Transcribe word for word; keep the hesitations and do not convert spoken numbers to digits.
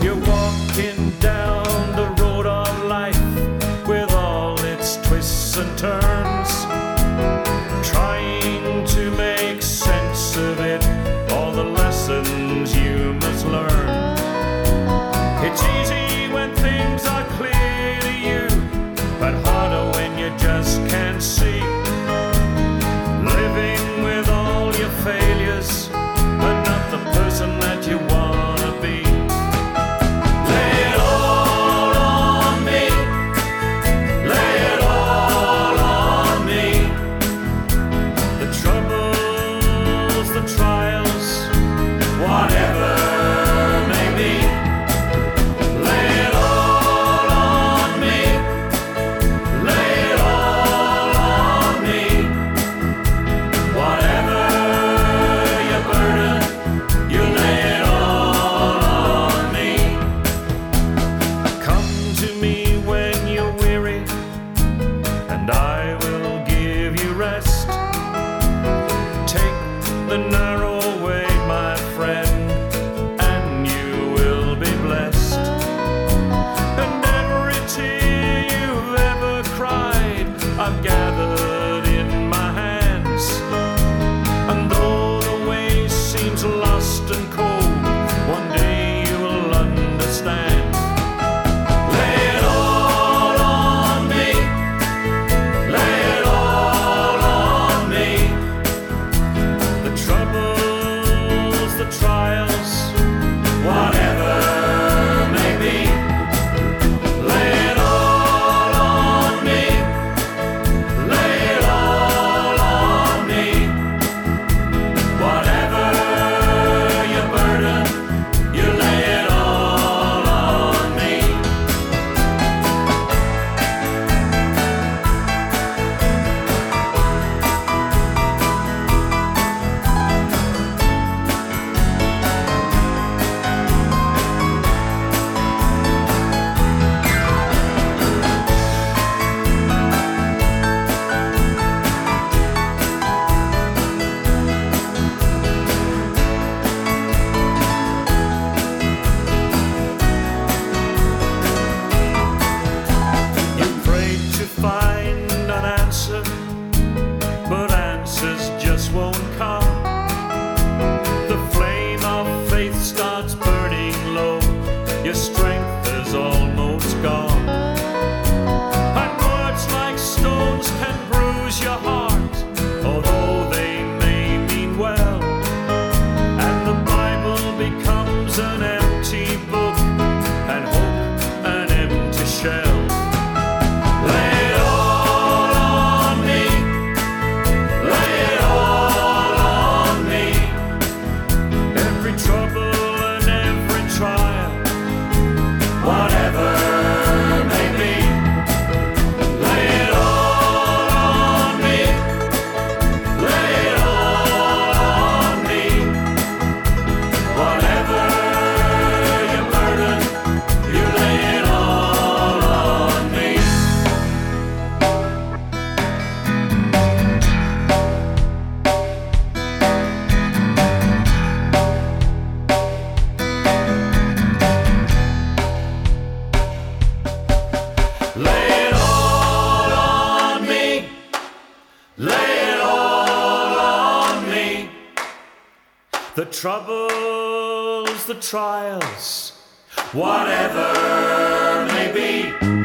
You're walking down the road of life with all its twists and turns, trying to make sense of it, all the lessons you must learn. It's easy when things are clear to you, but harder when you just can't see. Living with all your failures, but not the person that you wanna be. Lay it all on me, lay it all on me. The troubles, the trials, whatever may be. Lay it all on me, lay it all on me. Whatever your burden, you lay it all on me. Come to me when you're weary, and I will give you rest. Take the narrow way, my friend, and you will be blessed. And every tear you've ever cried, I've gathered in my hands. And though the way seems lost and cold, one day you will understand. Lay it all on me, lay it all on me. The troubles, the trials, whatever may be. Lay it all on me, lay it all on me. Whatever your burden, you lay it all on me. You prayed to find an answer, but answers just won't come. The flame of faith starts burning low, your strength is almost gone. And words like stones can bruise your heart, although they may mean well. And the Bible becomes an empty book, and hope an empty shell. Lay it all on me, lay it all on me. Every trouble and every trial, whatever may be. Lay it all on me, lay it all on me. Whatever your burden, you lay it all on me. Lay it all on me, lay it all on me. The troubles, the trials, whatever may be.